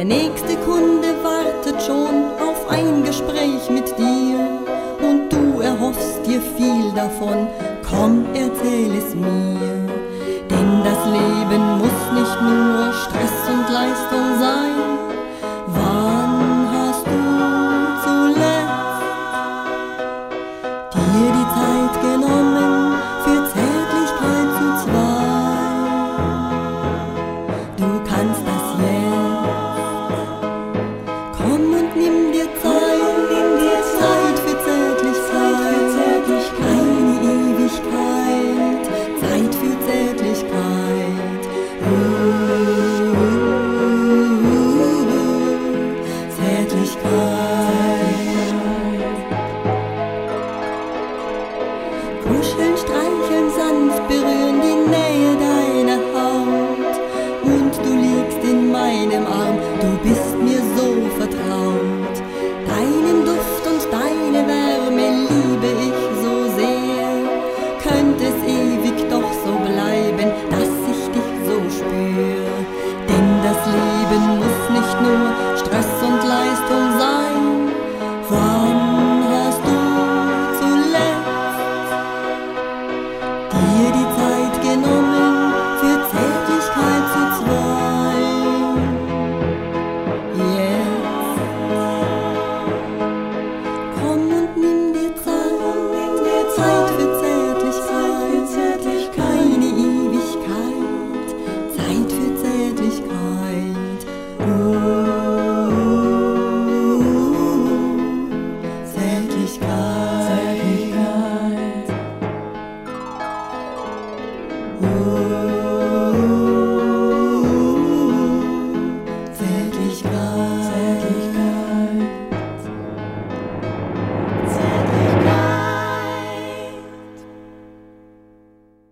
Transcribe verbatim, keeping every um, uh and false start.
Der nächste Kunde wartet schon auf ein Gespräch mit dir und du erhoffst dir viel davon, komm, erzähl es mir. Denn das Leben muss nicht nur Stress und Leistung sein. Wann hast du zuletzt dir die Zeit genommen für Zärtlichkeit zu zweit? Du kannst das jetzt. Komm und nimm dir Zeit, nimm dir Zeit für Zärtlichkeit, keine Ewigkeit, Zeit für Zärtlichkeit. Uh, uh, uh, Zärtlichkeit. Kuscheln, streicheln, sanft berühren.